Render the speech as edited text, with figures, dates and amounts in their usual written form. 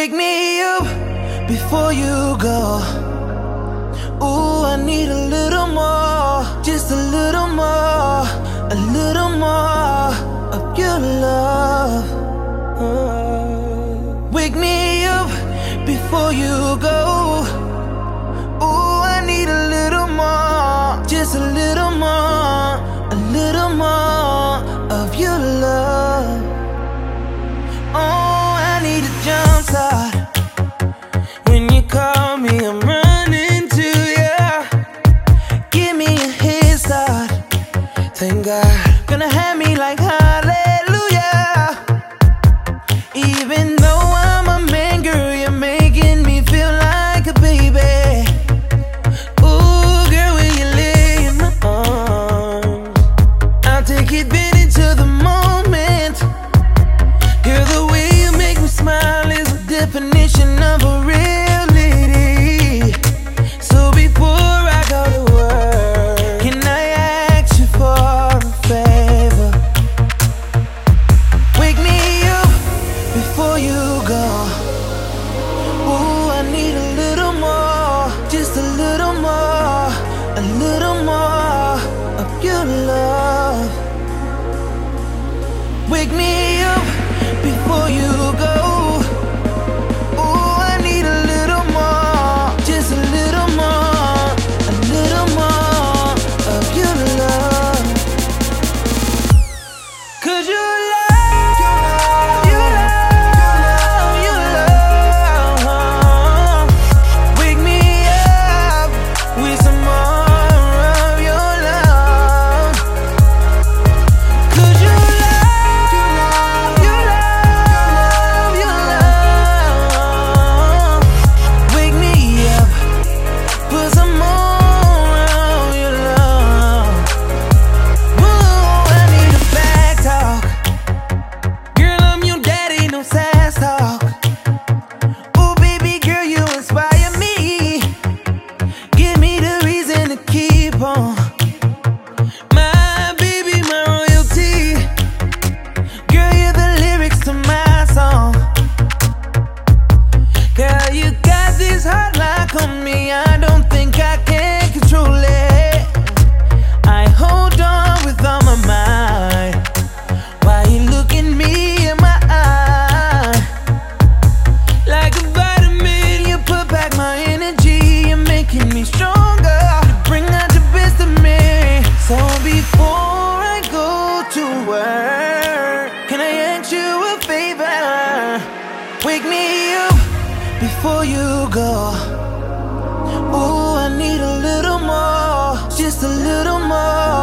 Wake me up before you go. Ooh, I need a little more, just a little more of your love. Wake me up before you go. Ooh, I need a little more, just a little more of your love. Oh, I need a jump start. When you call me, I'm running to you. Give me a head start. Thank God, gonna have me like hallelujah. Even though I'm a man, girl, you're making me feel like a baby. Ooh, girl, when you lay in my arms, I'll take advantage of the moment. Girl, the way you make me smile is the definition of a real lady. So before I go to work, can I ask you for a favor? Wake me up before you go. Ooh, I need a little more, just a little more of your love. Wake me up before you go. Ooh, I need a little more, just a little more of your love. 'Cause your love, wake me up with some more of your love. 'Cause your love, wake me up, put some more of your love. Whoa, I need a back talk. Girl, I'm your daddy, no sass talk. Oh, baby girl, you inspire me. Give me the reason to keep on. My baby, my royalty. Girl, you're the lyrics to my song. Girl, you got this hot lock on me, I don't think I can control it. I hold on with all my might while you look at me in my eye. Like a vitamin, you put back my energy. You're making me stronger, bring out the best of me. So before I go to work, can I ask you a favor? Wake me up before you go. Ooh, I need a little more, just a little more